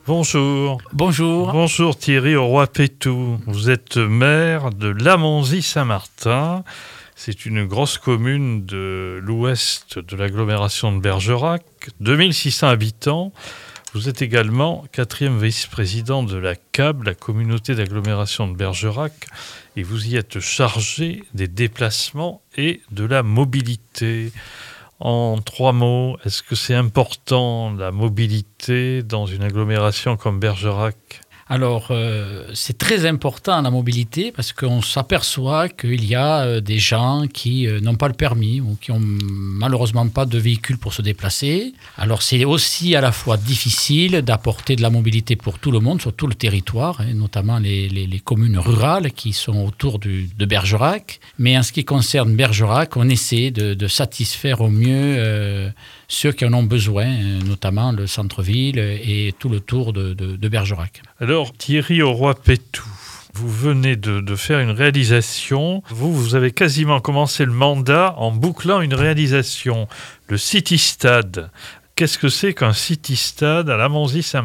Bonjour. Bonjour. Bonjour Thierry Auroy-Pétou. Vous êtes maire de Lamonzie-Saint-Martin. C'est une grosse commune de l'ouest de l'agglomération de Bergerac, 2600 habitants. Vous êtes également 4e vice-président de la CAB, la communauté d'agglomération de Bergerac, et vous y êtes chargé des déplacements et de la mobilité. En 3 mots, est-ce que c'est important la mobilité dans une agglomération comme Bergerac ? Alors, c'est très important la mobilité parce qu'on s'aperçoit qu'il y a des gens qui n'ont pas le permis ou qui n'ont malheureusement pas de véhicule pour se déplacer. Alors, c'est aussi à la fois difficile d'apporter de la mobilité pour tout le monde, sur tout le territoire, notamment les communes rurales qui sont autour de Bergerac. Mais en ce qui concerne Bergerac, on essaie de satisfaire au mieux ceux qui en ont besoin, notamment le centre-ville et tout le tour de Bergerac. Alors, Thierry Auroy-Pétou, vous venez de faire une réalisation. Vous avez quasiment commencé le mandat en bouclant une réalisation, le City Stade. Qu'est-ce que c'est qu'un City Stade à Lamonzie-Saint-Martin ?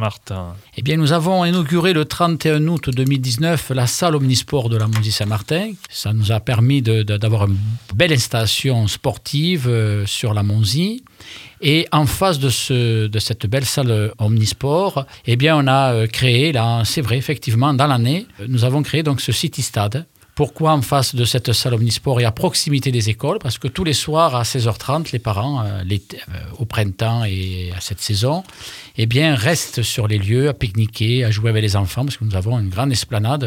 Eh bien, nous avons inauguré le 31 août 2019 la salle Omnisport de Lamonzie-Saint-Martin. Ça nous a permis d'avoir une belle installation sportive sur Lamonzie. Et en face de cette belle salle Omnisport, eh bien, on a créé, là, c'est vrai, effectivement, dans l'année, nous avons créé donc ce City Stade. Pourquoi en face de cette salle Omnisport et à proximité des écoles ? Parce que tous les soirs à 16h30, les parents, au printemps et à cette saison, eh bien, restent sur les lieux à pique-niquer, à jouer avec les enfants, parce que nous avons une grande esplanade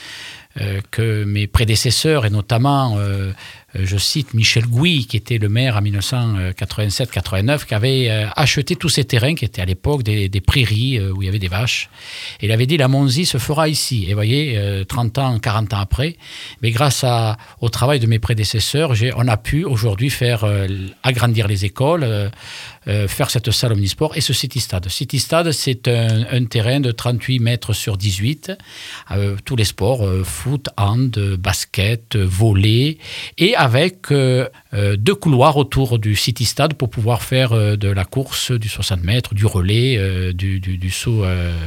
que mes prédécesseurs, et notamment, je cite Michel Gouy, qui était le maire en 1987-89, qui avait acheté tous ces terrains qui étaient à l'époque des prairies où il y avait des vaches. Et il avait dit, la Monzie se fera ici. Et vous voyez, 30 ans, 40 ans après, mais grâce au travail de mes prédécesseurs, on a pu aujourd'hui faire agrandir les écoles, faire cette salle Omnisport et ce City Stade. City Stade, c'est un terrain de 38 mètres sur 18, tous les sports, foot, hand, basket, volley, et avec 2 couloirs autour du City Stade pour pouvoir faire de la course, du 60 mètres, du relais, du saut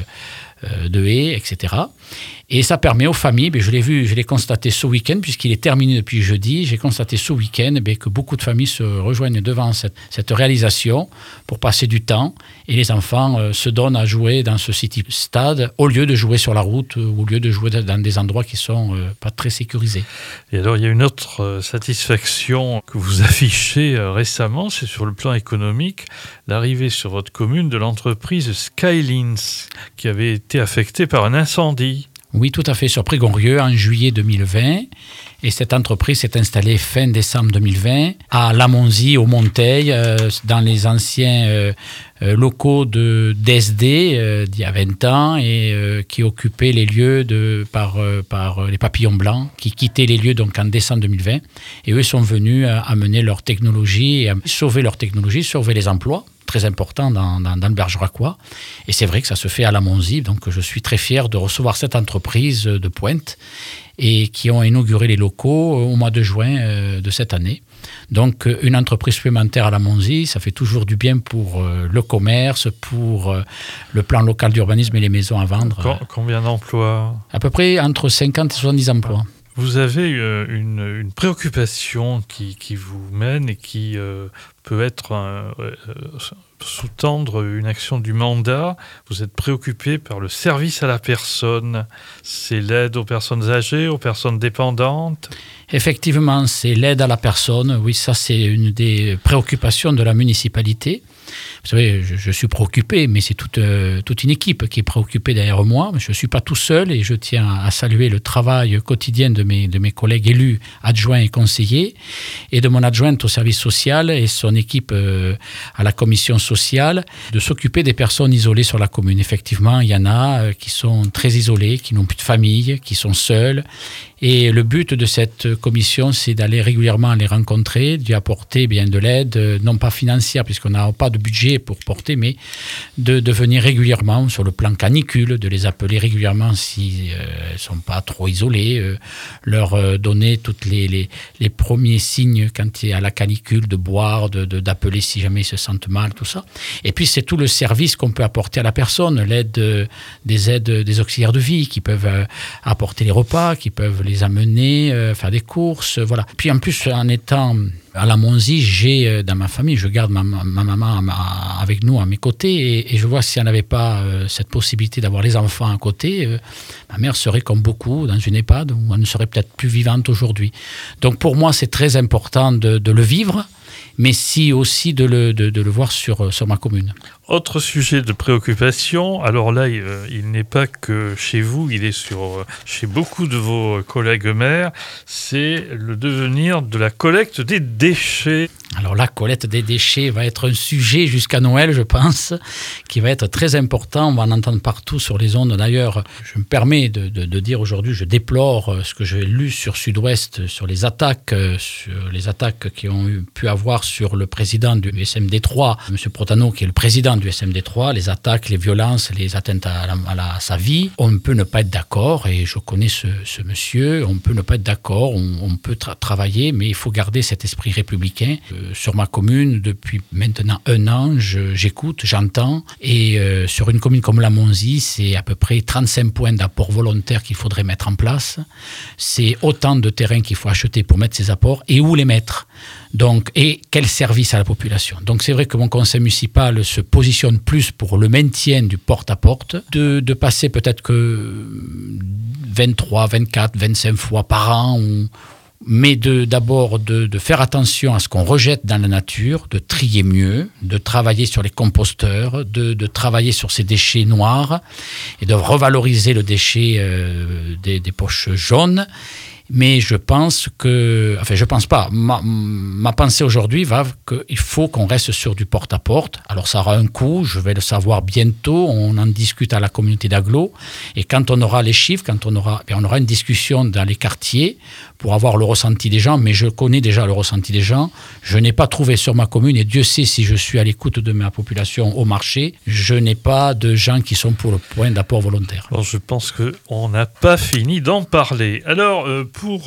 de haie, etc. Et ça permet aux familles, je l'ai constaté ce week-end, puisqu'il est terminé depuis jeudi, j'ai constaté ce week-end que beaucoup de familles se rejoignent devant cette réalisation pour passer du temps, et les enfants se donnent à jouer dans ce City Stade au lieu de jouer sur la route, au lieu de jouer dans des endroits qui ne sont pas très sécurisés. Et alors, il y a une autre satisfaction que vous affichez récemment, c'est sur le plan économique, l'arrivée sur votre commune de l'entreprise Skylines, qui avait été affectée par un incendie. Oui, tout à fait, sur Prégorieux en juillet 2020. Et cette entreprise s'est installée fin décembre 2020 à Lamonzie, au Monteil, dans les anciens locaux d'ESD d'il y a 20 ans et qui occupaient les lieux par les papillons blancs qui quittaient les lieux donc en décembre 2020. Et eux sont venus amener leur technologie et à sauver leur technologie, sauver les emplois. Très important dans le Bergeracois. Et c'est vrai que ça se fait à Lamonzie, donc je suis très fier de recevoir cette entreprise de pointe et qui ont inauguré les locaux au mois de juin de cette année. Donc une entreprise supplémentaire à Lamonzie, ça fait toujours du bien pour le commerce, pour le plan local d'urbanisme et les maisons à vendre. Combien d'emplois ? À peu près entre 50 et 70 emplois. Vous avez une préoccupation qui vous mène et qui peut être sous-tendre une action du mandat. Vous êtes préoccupé par le service à la personne. C'est l'aide aux personnes âgées, aux personnes dépendantes ? Effectivement, c'est l'aide à la personne. Oui, ça c'est une des préoccupations de la municipalité. Vous savez, je suis préoccupé, mais c'est toute une équipe qui est préoccupée derrière moi. Je ne suis pas tout seul et je tiens à saluer le travail quotidien de mes collègues élus, adjoints et conseillers, et de mon adjointe au service social et son équipe à la commission sociale, de s'occuper des personnes isolées sur la commune. Effectivement, il y en a qui sont très isolées, qui n'ont plus de famille, qui sont seules. Et le but de cette commission, c'est d'aller régulièrement les rencontrer, d'y apporter bien de l'aide, non pas financière, puisqu'on n'a pas de budget pour porter, mais de venir régulièrement sur le plan canicule, de les appeler régulièrement si elles ne sont pas trop isolées, leur donner toutes les premiers signes quand il y a la canicule, de boire, d'appeler si jamais ils se sentent mal, tout ça. Et puis c'est tout le service qu'on peut apporter à la personne, l'aide des auxiliaires de vie qui peuvent apporter les repas, qui peuvent les amener, faire des courses, voilà. Puis en plus, en étant à la Monzie, j'ai dans ma famille, je garde ma maman avec nous à mes côtés et je vois si elle n'avait pas cette possibilité d'avoir les enfants à côté, ma mère serait comme beaucoup dans une EHPAD où elle ne serait peut-être plus vivante aujourd'hui. Donc pour moi, c'est très important de le vivre, mais aussi de le voir sur ma commune. Autre sujet de préoccupation, alors là, il n'est pas que chez vous, il est chez beaucoup de vos collègues maires, c'est le devenir de la collecte des déchets. Alors la collecte des déchets va être un sujet jusqu'à Noël, je pense, qui va être très important. On va en entendre partout sur les ondes. D'ailleurs, je me permets de dire aujourd'hui, je déplore ce que j'ai lu sur Sud-Ouest, sur les attaques qui ont pu avoir sur le président du SMD3, M. Protano, qui est le président du SMD3, les attaques, les violences, les atteintes à sa vie. On ne peut ne pas être d'accord, et je connais ce monsieur, on peut ne pas être d'accord, on peut travailler, mais il faut garder cet esprit républicain. Sur ma commune, depuis maintenant 1 an, j'écoute, j'entends, et sur une commune comme la Monzie, c'est à peu près 35 points d'apport volontaire qu'il faudrait mettre en place. C'est autant de terrain qu'il faut acheter pour mettre ces apports, et où les mettre. Donc, et quel service à la population. Donc c'est vrai que mon conseil municipal se positionne plus pour le maintien du porte-à-porte, de passer peut-être que 23, 24, 25 fois par an, mais d'abord de faire attention à ce qu'on rejette dans la nature, de trier mieux, de travailler sur les composteurs, de travailler sur ces déchets noirs et de revaloriser le déchet des poches jaunes. Mais je pense pas. Ma pensée aujourd'hui va qu'il faut qu'on reste sur du porte-à-porte. Alors ça aura un coût, je vais le savoir bientôt. On en discute à la communauté d'agglo. Et quand on aura les chiffres, on aura une discussion dans les quartiers pour avoir le ressenti des gens. Mais je connais déjà le ressenti des gens. Je n'ai pas trouvé sur ma commune, et Dieu sait si je suis à l'écoute de ma population au marché, je n'ai pas de gens qui sont pour le point d'apport volontaire. Alors je pense qu'on n'a pas fini d'en parler. Alors, pour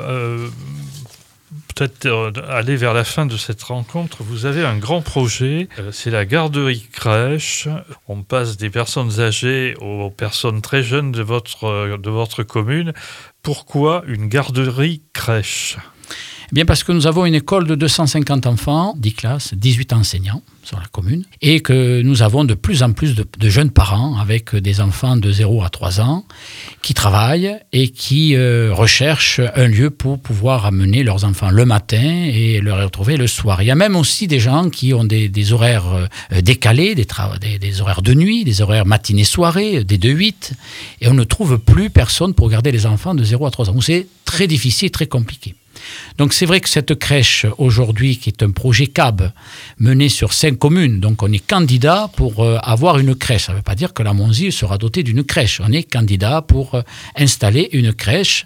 peut-être aller vers la fin de cette rencontre, vous avez un grand projet, c'est la garderie crèche. On passe des personnes âgées aux personnes très jeunes de votre commune. Pourquoi une garderie crèche ? Eh bien parce que nous avons une école de 250 enfants, 10 classes, 18 enseignants sur la commune, et que nous avons de plus en plus de jeunes parents avec des enfants de 0 à 3 ans qui travaillent et qui recherchent un lieu pour pouvoir amener leurs enfants le matin et les retrouver le soir. Il y a même aussi des gens qui ont des horaires décalés, des horaires de nuit, des horaires matinée-soirée, des 2-8, et on ne trouve plus personne pour garder les enfants de 0 à 3 ans. C'est très difficile, très compliqué. Donc c'est vrai que cette crèche aujourd'hui, qui est un projet CAB mené sur 5 communes, donc on est candidat pour avoir une crèche. Ça ne veut pas dire que la Monzie sera dotée d'une crèche. On est candidat pour installer une crèche,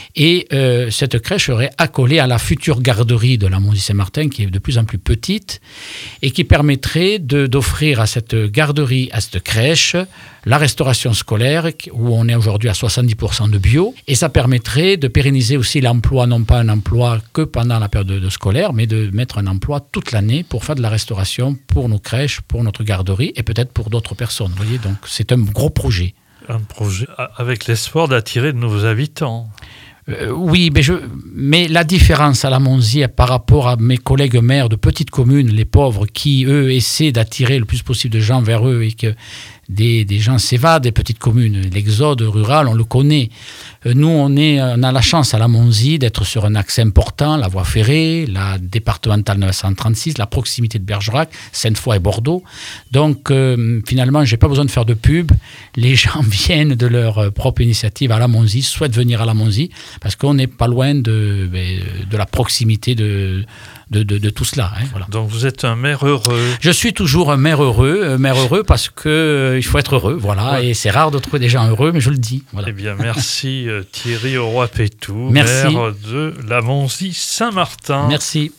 et cette crèche serait accolée à la future garderie de la Monzie-Saint-Martin, qui est de plus en plus petite, et qui permettrait d'offrir à cette garderie, à cette crèche, la restauration scolaire, où on est aujourd'hui à 70% de bio, et ça permettrait de pérenniser aussi l'emploi, non pas un emploi que pendant la période scolaire, mais de mettre un emploi toute l'année pour faire de la restauration pour nos crèches, pour notre garderie, et peut-être pour d'autres personnes. Vous voyez, donc c'est un gros projet. Un projet avec l'espoir d'attirer de nouveaux habitants. Oui, mais la différence à la Monzie par rapport à mes collègues maires de petites communes, les pauvres, qui, eux, essaient d'attirer le plus possible de gens vers eux, et que des gens s'évadent des petites communes. L'exode rural, on le connaît. Nous, on a la chance à la Monzie d'être sur un axe important, la voie ferrée, la départementale 936, la proximité de Bergerac, Sainte-Foy et Bordeaux. Donc, finalement, je n'ai pas besoin de faire de pub. Les gens viennent de leur propre initiative à la Monzie, souhaitent venir à la Monzie, parce qu'on n'est pas loin de la proximité de tout cela. Hein, voilà. Donc vous êtes un maire heureux. Je suis toujours un maire heureux parce que il faut être heureux, voilà. Ouais. Et c'est rare de trouver des gens heureux, mais je le dis. Voilà. Eh bien, merci Thierry Auroy-Pétou, maire de la Monzie Saint-Martin. Merci.